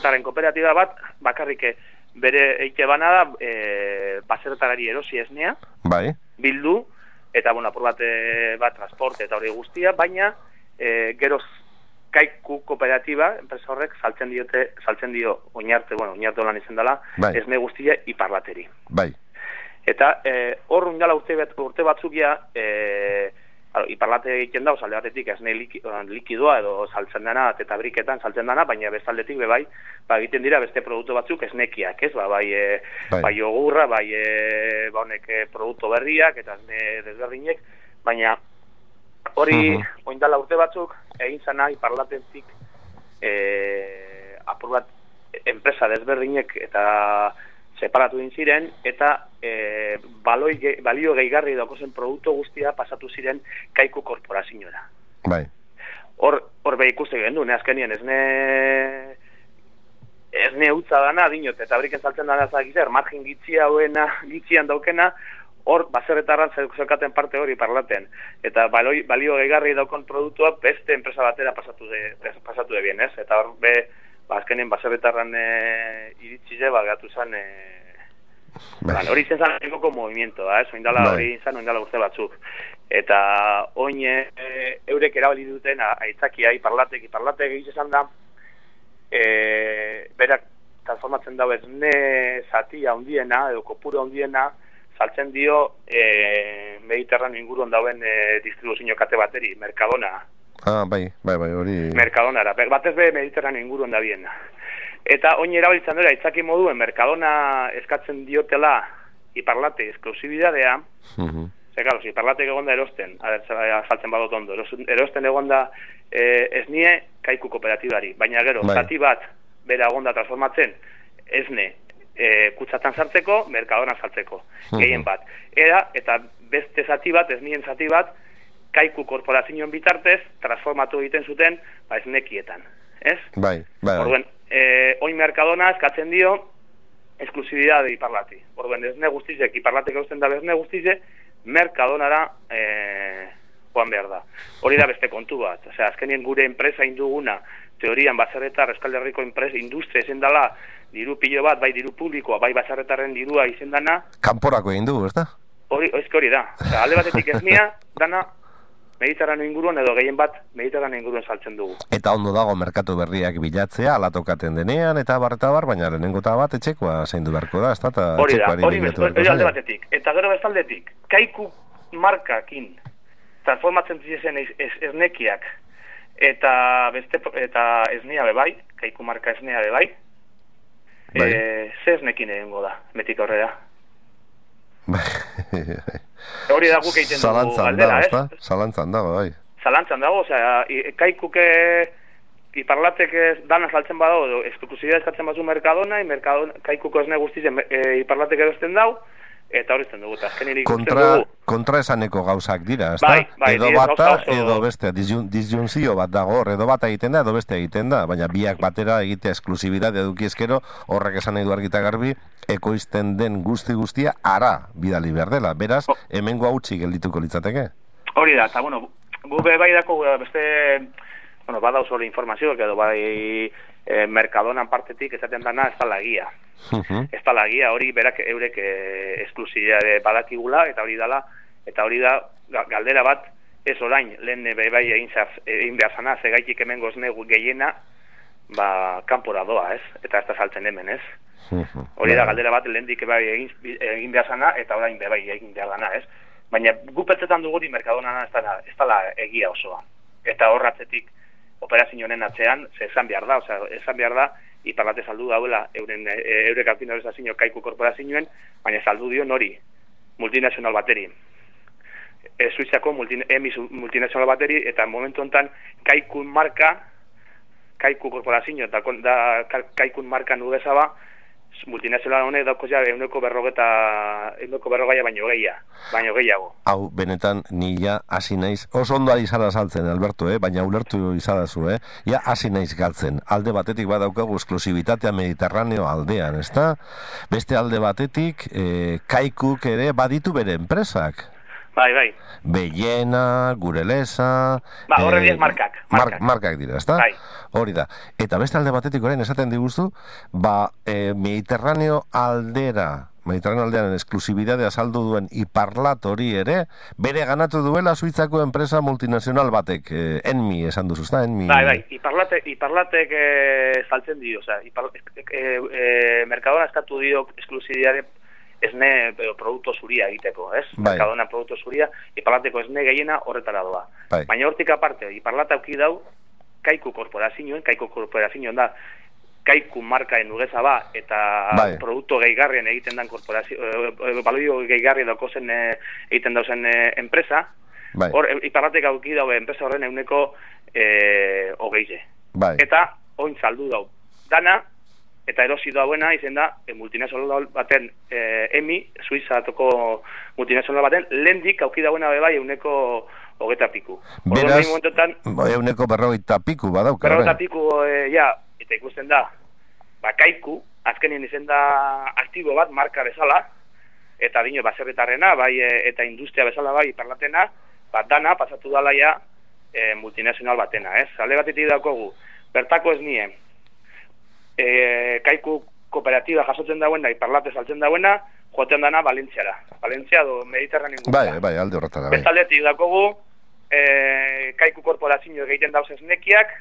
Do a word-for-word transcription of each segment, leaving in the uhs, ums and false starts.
baserretaren kooperatiba bat, bakarrik bere eite bana da, e, baserretarari erosi esnea, bai. bildu, eta, bueno, apur bat, e, bat transporte eta hori guztia, baina, e, geroz Kaiku kooperatiba, enpresa horrek, saltzen diote, saltzen dio, oinarte, bueno, oinarte lan izan dela, bai. esne guztia iparlateri. Bai. Eta, e, hor undala urte, urte batzukia, e, iparlate egiten da, osalde batetik esne likidoa edo saltzen dana, eta briketan saltzen dana, baina bestaldetik bebai, ba, egiten dira beste produktu batzuk esnekiak, ez? Ba, bai, e, bai. bai jogurra, bai, e, ba, honek e, produktu berriak, eta esne desberdinek, baina hori, uh -huh. oindala urte batzuk, egin zana iparlatetik e, apur bat enpresa desberdinek eta separatu din ziren, eta e, baloi, balio gehigarri daukozen produktu guztia pasatu ziren Kaiku korporazioa. Bai. Hor, hor be ikuste gendu, ne azkenien esne esne utza dana, dinot, eta briken saltzen dana zakizer, margin gitzia hoena, gitzian daukena, hor baserretarran zeukaten parte hori parlaten, eta baloi, balio gehigarri daukon produktua beste enpresa batera pasatu de, pasatu de bien, ez? Eta hor be, ba, azkenien baserretarran e, iritzile, ba, gatu zen, e, ba, hori izan zan egoko movimiento, da, ez? Oindala hori izan, oindala urte batzuk. Eta oin e, eurek erabali duten aitzakia, iparlatek, iparlatek egiz esan da, e, berak transformatzen dago esne zatia handiena, edo kopuru handiena, saltzen dio e, Mediterraneo inguruan dauen e, distribuzio kate bateri, Mercadona. Ah, bai, bai, bai, hori... Mercadonara, batez be Mediterraneo inguruan da bien. Eta oin erabiltzen dira, itzaki moduen Mercadona eskatzen diotela iparlate esklusibidadea, uh -huh. Ze, claro, si iparlatek egon da erosten, saltzen badot ondo, erosten egon da e, esnie Kaiku kooperatibari, baina gero, bai. Zati bat, bera egon da transformatzen, esne, E, kutsatan sartzeko, Mercadona sartzeko, uh-huh. Gehien bat. Era, eta beste zati bat, esnien zati bat, Kaiku korporazioen bitartez, transformatu egiten zuten, ba, esnekietan. Ez? Bai, bai. Orduen, e, oin Mercadona eskatzen dio, esklusibidade iparlati. Orduen, esne guztizek, iparlatek eusten da esne guztize, Mercadonara e, joan behar da. Hori da beste kontu bat. Osea, azkenien gure enpresa induguna, teorian baserretar, Euskal Herriko enpresa, industria ezen dela, diru pilo bat, bai diru publikoa, bai baserretarren dirua izen dana. Kanporako egin du, ez da? Hori, oizke hori da. Osea, alde batetik esnia, dana Mediterraneo inguruan edo gehien bat Mediterraneo inguruan saltzen dugu. Eta ondo dago merkatu berriak bilatzea, alatokaten denean, eta barreta bar, baina lehenengo eta bat etxekoa zaindu beharko da, ez da? Hori da, hori, hori alde batetik. Eta gero bestaldetik, Kaiku markakin transformatzen ziren esnekiak, eta beste eta esnea bebai, Kaiku marka esnea bebai, bai. E, ze esnekin egingo da, metik horrela. Hori da guk egiten dugu galdera, ez? Zalantzan dago, bai. Zalantzan dago, osea, Kaikuke iparlatek dana saltzen badago, esklusibidea eskatzen bazu Mercadona, Mercadona Kaikuko esne guztizen e, iparlatek erosten dau, eta hori zen dugu, eta azken ikusten kontra, dugu. Kontra esaneko gauzak dira, ez da? Bai, bai, edo bata, oso... edo beste, disjunzio bat dago, edo bata egiten da, edo beste egiten da, baina biak batera egitea esklusibidad eduki eskero, horrek esan nahi du argita garbi, ekoizten den guzti guztia ara bidali behar dela, beraz, oh. hemengo hautsi geldituko litzateke. Hori da, eta bueno, gu be bai dako beste, bueno, badauz hori informazioak edo bai e, Mercadonan partetik esaten dana ez da la guia. Uh-huh. Ez da la guia, hori berak eurek e, esklusibidade badakigula, eta hori dala, eta hori da galdera bat, ez orain, lehen be bai egin, egin behar zana, zegaitik hemen goznegu gehiena, ba, kanpora doa, ez? Eta ez da saltzen hemen, ez? Uh-huh. Hori da galdera bat, lehen dik bai egin, egin behar zana, eta orain be bai egin behar dana, ez? Baina gupetzetan duguri Mercadona ez da, ez da egia osoa. Eta horratzetik operazio honen atzean, ze esan behar da, osea, esan behar da, iparlate saldu dauela euren e, eurek alpinalizazio Kaiku korporazioen, baina saldu dio nori, multinazional bateri. E, Suizako multi, emis multinazional bateri, eta momentu honetan Kaiku marka, Kaiku korporazio, eta da Kaiku marka nubezaba, multinazional honek dauko ja euneko berrogeta euneko berrogaia baino gehia, baino gehiago. Hau, benetan, ni ja hasi naiz, oso ondo ari zara saltzen, Alberto, eh? Baina ulertu izadazu, eh? Ja hasi naiz galtzen. Alde batetik badaukagu esklusibitatea Mediterraneo aldean, ezta? Beste alde batetik, eh, Kaikuk ere baditu bere enpresak. Bai, bai. Bellena, Gurelesa... Ba, horre diez markak. Markak, markak dira, ezta? Bai. Hori da. Eta beste alde batetik orain esaten diguztu, ba, e, Mediterraneo aldera, Mediterraneo aldearen esklusibidadea saldu duen Iparlat hori ere, bere ganatu duela Suitzako enpresa multinazional batek, e, Enmi esan duzu, ezta? Enmi... Bai, bai. Iparlate, Iparlatek e, saltzen dio, oza, Ipar, e, e, Mercadona eskatu dio esklusibidade esne produktu zuria egiteko, ez? Bai. Mercadona produktu zuria, Iparlateko esne gehiena horretara doa. Bai. Baina hortik aparte, Iparlata auki dau, Kaiku korporazioen, Kaiku korporazioen da, Kaiku markaen ugeza ba, eta bai. produktu gehigarrien egiten den korporazio, e, balio gehigarri dako zen e, egiten dauzen e, enpresa, bai. Hor, Iparlatek auki dau enpresa horren euneko e, hogeize. Bai. Eta, oin saldu dau. Dana, eta erosi dauena izen da, e, multinazional baten, e, Emi, Suizatoko multinazional baten, lehendik auki dauena bai euneko hogeta piku. Beraz, euneko berrogeita piku badauka. Berrogeita piku, e, ja, eta ikusten da, ba, Kaiku, azkenien izen da aktibo bat, marka bezala, eta dino, baserritarrena, bai, e, eta industria bezala bai, Iparlatena, bat dana, pasatu dala ja, e, multinazional batena, ez? Alde batetik daukogu, bertako ez nien, e, Kaiku kooperatiba jasotzen dauena, Iparlate saltzen dauena, joaten dana Valentziara. Valentzia do Mediterraneo ingurua. Bai, bai, alde horretara, bai. Bestaldetik daukogu, e, Kaiku korporazio egiten dauz esnekiak,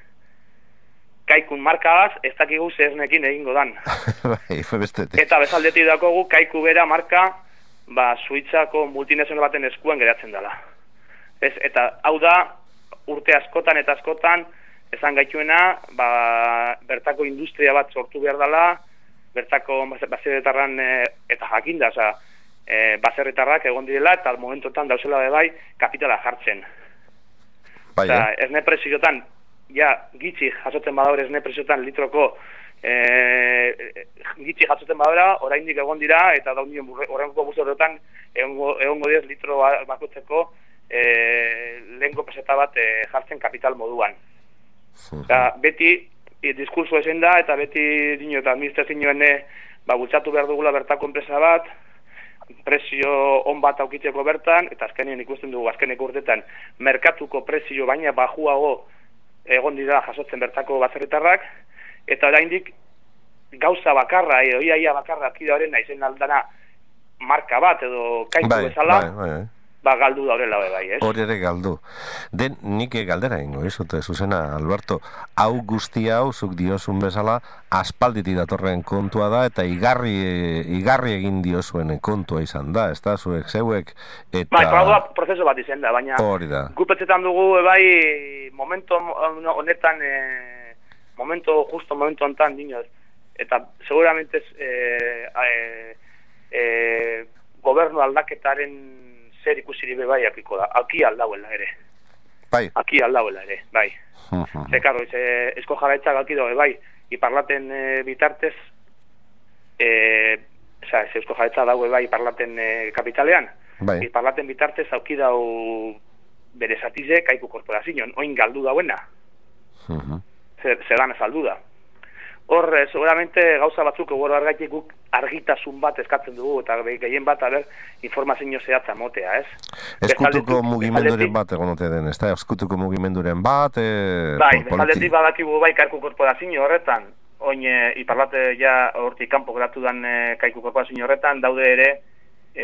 Kaikun markagaz, ez dakigu ze esnekin egingo dan. Bai, fe bestetik. Eta bezaldetik daukogu, Kaiku bera marka, ba, Suitzako multinazional baten eskuan geratzen dela. Ez, eta hau da, urte askotan eta askotan, esan gaituena, ba, bertako industria bat sortu behar dela, bertako baserritarran e, eta jakinda, oza, e, baserritarrak egon direla, eta momentotan dauzela bai kapitala jartzen. Bai, Oza, eh? esne presiotan, ja, gitxi jasotzen badaure esne presiotan litroko, e, gitxi jasotzen badaura, oraindik egon dira, eta daunien horrenko buzorretan, egongo diez litro bakotzeko, e, lehenko peseta bat e, jartzen kapital moduan. Eta beti, e, diskurso esen da, eta beti dino eta administrazioen ba, bultzatu behar dugula bertako enpresa bat, prezio on bat aukitzeko bertan, eta azkenien ikusten dugu azkeneko urtetan, merkatuko prezio baina bajuago egon dira jasotzen bertako baserritarrak, eta oraindik gauza bakarra, edo iaia bakarra akidaren naizen aldana marka bat, edo Kaiku bai, bezala, bai, bai. ba galdu daurela bai, ez? Hori ere galdu. Den, nik galdera ingo, izute, zuzena, Alberto, hau guzti hau, zuk diozun bezala, aspalditik datorren kontua da, eta igarri, igarri egin diozuen kontua izan da, ez da, zuek, zeuek, eta... Bai, proba, prozeso bat izan da, baina... Hori da. Gupetzetan dugu, bai, momento honetan, e, momento, justo momento honetan, dinoz, eta seguramente e, e, e, gobernu aldaketaren zer ikusiri be bai apiko da, aki aldauela ere. Bai. Aki aldauela ere, bai. Ze, karo, ze, esko jarraitzak aki daue, bai, Iparlaten e, bitartez, e, oza, ze esko jarraitza daue bai Iparlaten e, kapitalean, bai. Iparlaten bitartez auki dau bere zatize Kaiku korporazioan, oin galdu dauena. Uh-huh. Zer, zelan saldu da. Hor, seguramente gauza batzuk egoro argaitik guk argitasun bat eskatzen dugu, eta gehien bat, aber, informazio zehatza motea, ez? Eskutuko mugimenduren bat egon ote den, ez da? Eskutuko mugimenduren bat, e, bai, bezaldetik badakigu bai Kaiku korporazio horretan, oin e, Iparlate ja hortik kanpo geratu dan e, Kaiku korporazio horretan, daude ere, e,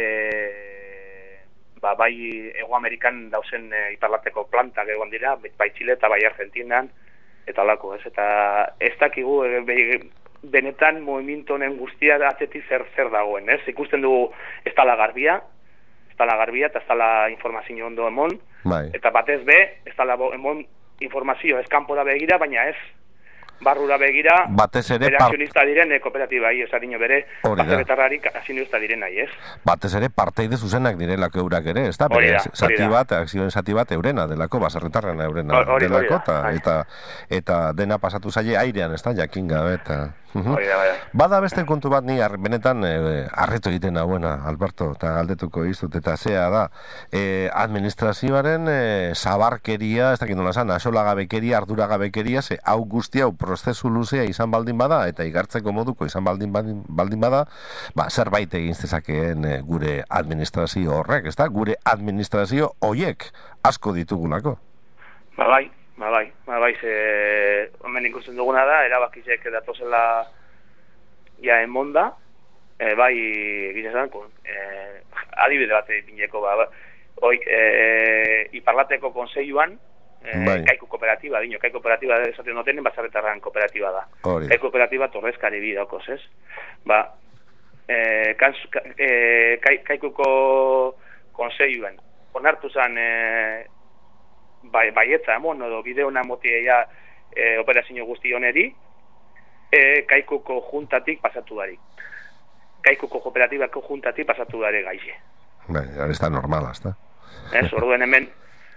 ba, bai Ego Amerikan dauzen e, Iparlateko plantak egon dira, bai Txile eta bai Argentinan, eta holako, ez, eta ez dakigu e, be, benetan movimiento honen guztia atzetik zer zer dagoen, ez, ikusten dugu ez dala garbia, ez dala garbia eta ez dala informazio ondo emon, bai. Eta batez be, ez dala emon informazio ez kanpora begira, baina ez barrura begira, batez ere bere akzionista diren e, kooperatibai, ez adino bere baserritarrari akzionista direnai, ez? Batez ere parteide zuzenak direlako eurak ere, ez da? Bere zati bat, akzioen zati bat eurena delako, baserritarrena eurena delako, eta, eta, eta dena pasatu zaie airean, ez da, jakin gabe, eta... Hori da, bai. Bada beste kontu bat ni ar, benetan eh, arreto egiten hauena, Alberto, eta galdetuko izut, eta zea da, eh, administrazioaren eh, zabarkeria, ez dakit nola zan, asolagabekeria, arduragabekeria, ze hau guzti hau prozesu luzea izan baldin bada, eta igartzeko moduko izan baldin, baldin, baldin bada, ba, zerbait egin zezakeen eh, gure administrazio horrek, ez da? Gure administrazio hoiek asko ditugulako. Ba bai, ba bai, ba bai, ze, hemen ikusten duguna da, erabakizek datozela ja emonda, e, bai, egizan, e, adibide bat ipineko, ba, ba, hoi, e, iparlateko konseiluan, e, bai. Kaiku kooperatiba, dino, Kaiku kooperatiba esaten notenen, bazarretarran kooperatiba da. Hori. Kaiku kooperatiba torrezkari bidakoz, ez? Ba, e, kans, e, Kaikuko konseiluan, onartu zen, e, bai, baietza, emon, edo bideona motia e, operazio guzti honeri, e, Kaikuko juntatik pasatu dari. Kaikuko kooperatibako juntatik pasatu dari gaize. Bai, ez da normala, ez da. Ez, orduen hemen,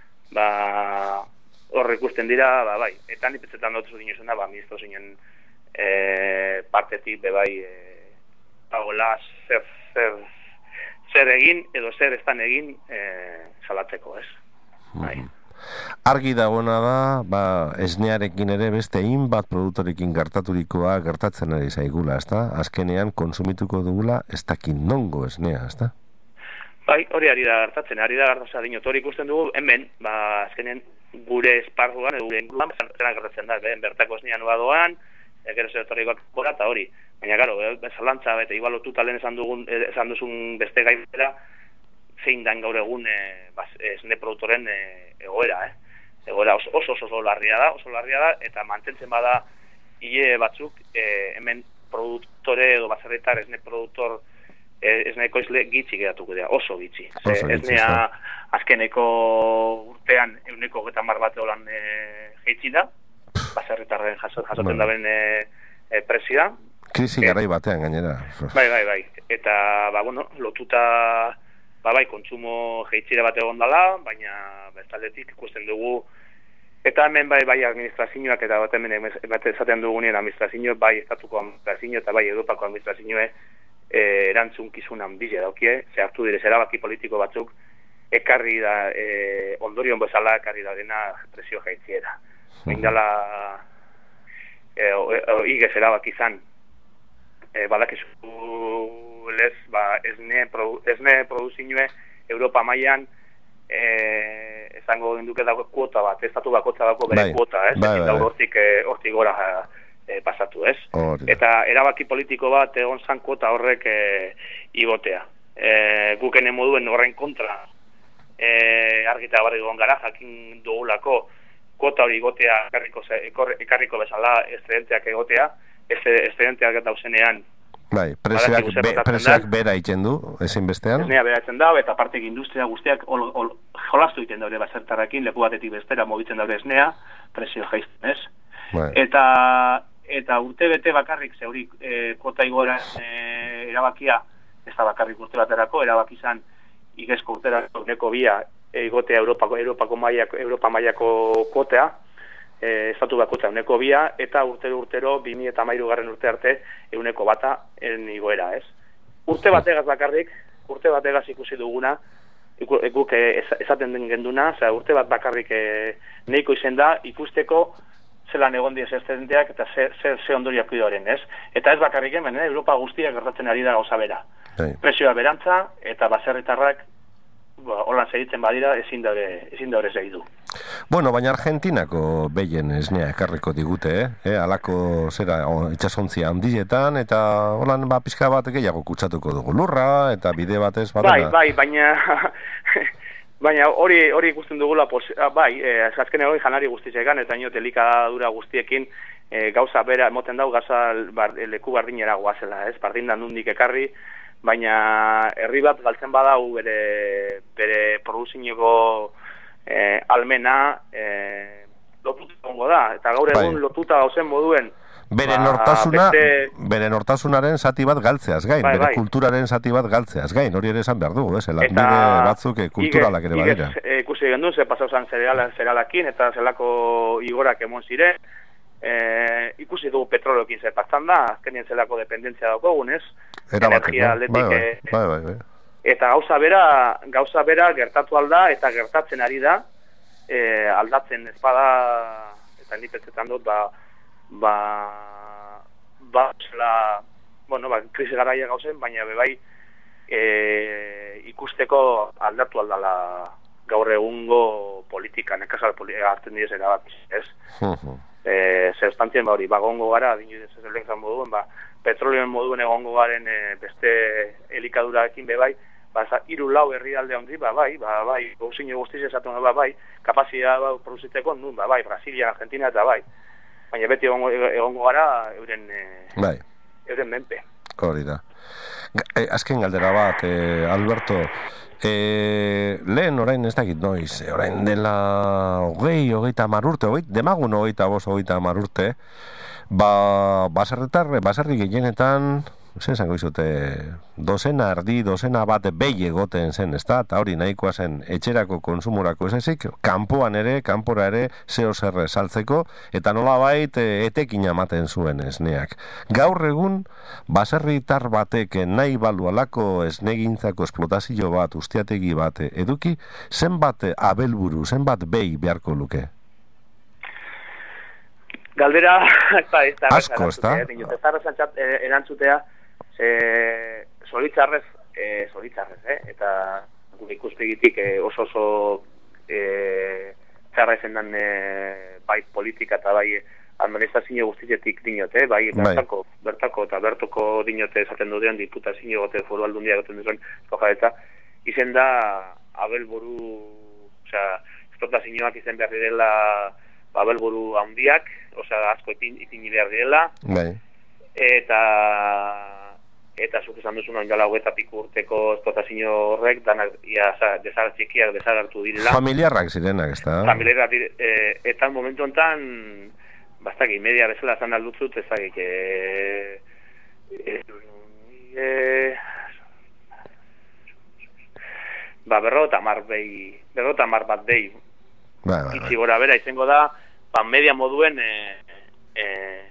ba, hor ikusten dira, ba, bai, eta nipetzetan dut zudin izan da, ba, ministro zinen e, partetik, be bai, e, pagola, zer, zer, zer egin, edo zer estan egin, e, salatzeko, ez. Bai. Mm-hmm. Argi dagoena da, ba, esnearekin ere beste hainbat produktorekin gertaturikoa gertatzen ari zaigula, ezta? Azkenean konsumituko dugula ez dakin nongo esnea, ezta? Bai, hori ari da gertatzen, ari da gertatzen, dinot, hori ikusten dugu, hemen, ba, azkenean gure esparruan, gure inguruan, zena gertatzen da, ben, bertako esnea nua doan, gero zer etorrikoak bora, eta hori. Baina, garo, bezalantza, eta igual lotuta lehen esan, dugun, esan duzun beste gaibera, zein dan gaur egun e, bas, esne produktoren e, egoera, eh? Egoera oso oso, oso larria da, oso larria da, eta mantentzen bada hile batzuk e, hemen produktore edo baserritar esne produktor e, esne ekoizle gitxi geratuko dira, oso gitxi. Ze, esnea azkeneko urtean euneko getan bar bat eolan e, jeitsi da, baserritarren jaso, jasoten bueno. daben e, e, presia. Krisi garai batean gainera. Bai, bai, bai. Eta, ba, bueno, lotuta ba bai, kontsumo jeitxira bat egon dela, baina bestaldetik ikusten dugu, eta hemen bai bai administrazioak, eta bat hemen bat esaten dugunien administrazioak, bai estatuko administrazioak, eta bai Europako administrazioak e, erantzunkizun handia daukie, ze hartu direz erabaki politiko batzuk, ekarri da, e, ondorion bezala ekarri da dena presio jeitxiera. Bain dela, e, igez erabaki izan, e, badakizu lez, ba, esne, produ, esne produzinue Europa mailan eh, esango genduke dago kuota bat, estatu bakotza dago bere bai, kuota, ez? Bai, bai, hortik, eh, hortik gora eh, pasatu, ez? Or, eta erabaki politiko bat egon zan kuota horrek eh, igotea. Eh, gukene moduen horren kontra eh, argita barri gon gara, jakin dugulako kuota hori igotea ekarriko, ekarriko bezala estudenteak egotea, estudenteak dauzenean bai, presioak, be, presioak bera iten du, ezin bestean? Esnea bera iten da, eta partek industria guztiak ol, ol, jolastu iten daure basertarrakin, leku batetik bestera mobitzen daure esnea, presio jaizten, ez? Bai. Eta, eta urte bete bakarrik, zeuri e, kota igora e, erabakia, ez da bakarrik urte baterako, erabaki izan igezko urterako neko bia, egotea Europako, Europako mailako, Europa mailako kotea, E, estatu bakotza euneko bia, eta urtero urtero bi mila hamairu garren urte arte euneko bata en igoera, ez? Urte bategaz bakarrik, urte bategaz ikusi duguna, guk esaten den genduna, oza, urte bat bakarrik e, neiko izen da, ikusteko zelan egon diez estudenteak eta ze, ze, ze ondoriak idoren, ez? Eta ez bakarrik hemen, eh? Europa guztiak gertatzen ari da gauza bera. Hey. Presioa berantza, eta baserritarrak ba, holan segitzen badira, ezin daure, ezin daure segitu. Bueno, baina Argentinako behien esnea ekarriko digute, eh? eh alako zera o, itxasontzia handietan, eta holan ba, pizka bat gehiago kutsatuko dugu lurra, eta bide batez badena. Bai, bai, baina baina hori hori ikusten dugula, pos, bai, eh, azken hori janari guztitzekan, eta ino delikadura guztiekin eh, gauza bera, emoten dau, gauza bar, leku bardinera guazela, ez? Bardindan nundik ekarri, baina herri bat galtzen badau bere, bere produzineko eh, almena eh, lotuta ongo da, eta gaur egun bai. Lotuta gauzen moduen bere ba, nortasuna beste... bere nortasunaren zati bat galtzeaz gain, bai, bere bai. Kulturaren zati bat galtzeaz gain, hori ere esan behar dugu, ez? Lanbide batzuk e, kulturalak ere badira. E, ikusi gendu, ze pasau zan zeralakin eta zelako igorak emon ziren, e, ikusi dugu petroleokin zerpatzen da, azkenien zelako dependentzia daukogun, ez? Erabateko, Energia aldetik, bai, e, bai, bai, bai. eta gauza bera, gauza bera gertatu alda eta gertatzen ari da, e, aldatzen ez bada, eta nik pentsetan dut, ba, ba, ba, zela, bueno, ba, krisi garaia gauzen, baina bebai, e, ikusteko aldatu aldala gaur egungo politika, nekazal politika hartzen direzera bat, ez? E, Zerstantzien, ba, hori, ba, gongo gara, adinu ez ez lehen moduen, ba, petrolioen moduen egongo garen e, beste elikadurarekin bebai, ba, hiru lau herrialde handi, ba, bai, ba, bai, gauzine guztiz esatu, ba, bai, kapazia ba, produzitzeko, nun, ba, bai, Brasilia, Argentina eta bai, baina beti egongo, egongo gara euren, e, bai. euren menpe. Hori da. E, azken galdera bat, e, Alberto, e, lehen orain ez dakit noiz, e, orain dela hogei, hogeita hamar urte, hogei, demagun hogeita bost, hogeita hamar urte, ba, baserritar, baserri gehienetan, zen zango izute, dozena erdi, dozena bat behi egoten zen, ez da, eta hori nahikoa zen etxerako konsumorako ez ezik, kanpoan ere, kanpora ere, zeo zerre saltzeko, eta nola bait, etekin amaten zuen esneak. Gaur egun, baserritar batek nahi balu alako esnegintzako esplotazio bat, ustiategi bat eduki, zenbat abelburu, zenbat behi beharko luke? Galdera, ez da, ez da, asko, ez da? Ez da, erantzutea, e, zoritzarrez, e, zoritzarrez, eh? Eta gure ikuspegitik e, oso oso e, txarra ezen dan e, bai politika eta bai administrazio guztietik dinote, bai bertako, bertako eta bertoko dinote esaten dudean diputazio gote foru aldundia goten duzuen eta izen da abelburu, osea, esplotazioak izen behar direla abelburu handiak, osea, asko ipini behar direla, bai. eta eta zuk esan duzun oindala hogeita piku urteko esplotazio horrek danak ia desagar txikiak desagartu direla. Familiarrak zirenak, ez da? Familiarrak dire, e, eta momentu honetan bastaki, media bezala zan aldutzut, ezagik e, e, e, ba, berro eta mar behi, berro eta mar bat behi ba, ba, itxi gora bera izango da, ba, media moduen e, e,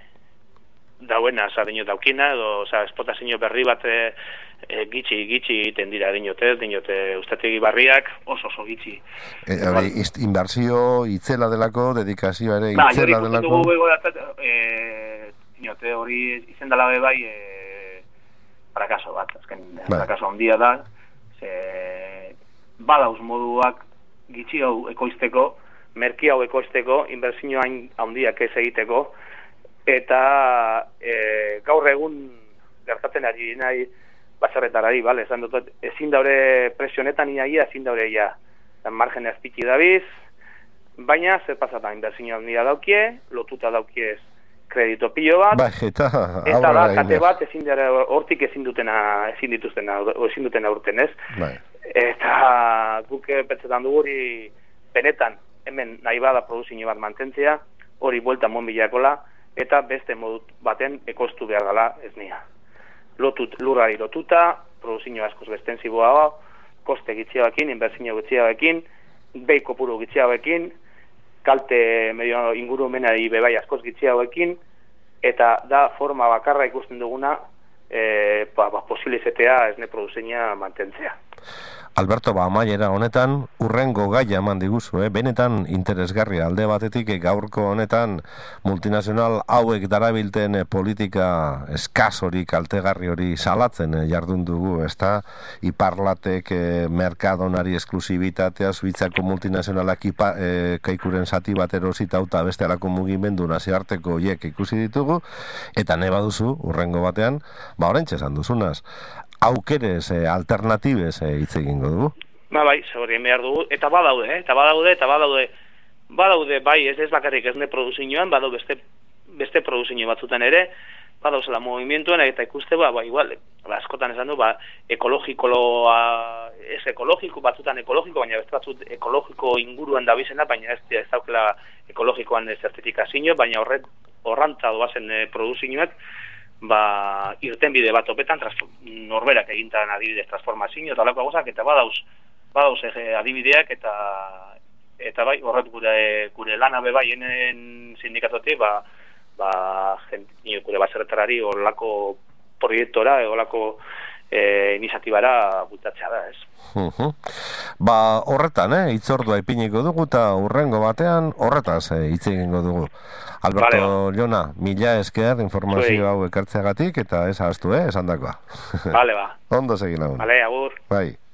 dauena, oza, dinot daukina, edo, oza, esplotazio berri bat e, e, gitxi, gitxi egiten dira dinote, dinote ustategi barriak oso oso gitxi. E, hori, inbertsio itzela delako, dedikazioa ere itzela ba, delako. Dugu, e, dinote hori izen dela bai e, frakaso bat, azken, bai. Frakaso handia da, ze, badauz moduak gitxi hau ekoizteko, merki hau ekoizteko, inbertsio hain handiak ez egiteko, eta e, gaur egun gertatzen ari nahi baserretarari, bale, esan dut, ezin daure presionetan iaia, ezin daure ia, margen azpitzi dabiz, baina zer pasatan, inbertsio handia daukie, lotuta daukiez kredito pilo bat, bai, eta, eta da, kate bat ezin dara, hortik ezin dutena, ezin dituztena, ezin dutena urten, ez? Bai. Eta guk pentsetan dugu hori benetan, hemen nahi bada produzio bat mantentzea, hori buelta mon bilakola, eta beste modu baten ekoiztu behar dela ez nia. Lotut, lurrari lotuta, produzio askoz bestenziboa, koste gitziabekin, inbertsio gitziabekin, behi kopuru gitziabekin, kalte medio ingurumenari bebai askoz gitziabekin, eta da forma bakarra ikusten duguna e, ba, ba, posibilizetea esne produzioa mantentzea. Alberto, ba, amaiera honetan, urrengo gaia eman diguzu, eh? Benetan interesgarria alde batetik gaurko honetan multinazional hauek darabilten eh, politika eskaz hori, kaltegarri hori salatzen eh, jardun dugu, ezta? Iparlatek eh, merkadonari esklusibitatea, Suitzako multinazionalak ipa, eh, kaikuren zati bat erosita eta beste alako mugimendu naziarteko hiek ikusi ditugu, eta ne baduzu, urrengo batean, ba, orentxe esan duzunaz, aukeres, eh, alternatibes eh, hitz egingo dugu. Ba, bai, zaurien behar dugu, eta badaude, eh? eta badaude, eta badaude, badaude, bai, ez ez bakarrik ez ne produzioan, badau beste, beste produzio batzutan ere, badauzela movimientoen, eta ikuste, ba, ba, igual, ba, askotan esan du, ba, ekologikoloa, ez ekologiko, batzutan ekologiko, baina beste batzut ekologiko inguruan dabizena, baina ez, ez daukela ekologikoan zertifikazio, baina horret, horrantza doazen eh, produzioak, ba, irten bide bat opetan, norberak egintan adibidez transformazio, eta alako gozak, eta badauz, badauz eh, adibideak, eta eta bai, horret gure, gure lana be bai enen sindikatotik, ba, ba, jenti, gure baserretarari olako proiektora, olako e, iniziatibara bultatzea da, ez? Uh-huh. Ba, horretan, eh, itzordua ipiniko dugu eta urrengo batean horretaz eh, hitz egingo dugu. Alberto vale, Jona, mila esker informazio hau ekartzeagatik eta ez ahaztu, eh, esan dakoa. Vale, ba. Ondo segin hau. Vale, agur. Bai.